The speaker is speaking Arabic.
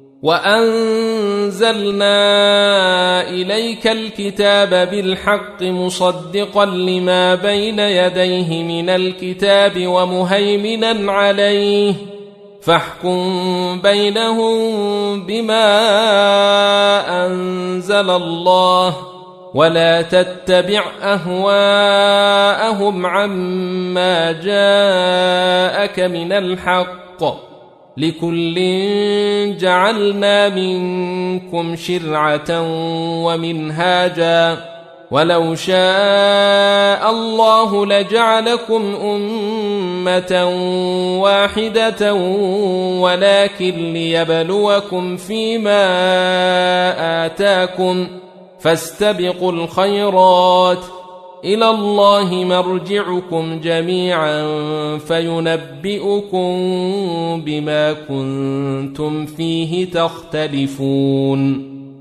وأنزلنا إليك الكتاب بالحق مصدقا لما بين يديه من الكتاب ومهيمنا عليه فاحكم بينهم بما أنزل الله ولا تتبع أهواءهم عما جاءك من الحق لكل جعلنا منكم شرعة ومنهاجا ولو شاء الله لجعلكم أمة واحدة ولكن ليبلوكم فيما آتاكم فاستبقوا الخيرات إلى الله مرجعكم جميعا فينبئكم بما كنتم فيه تختلفون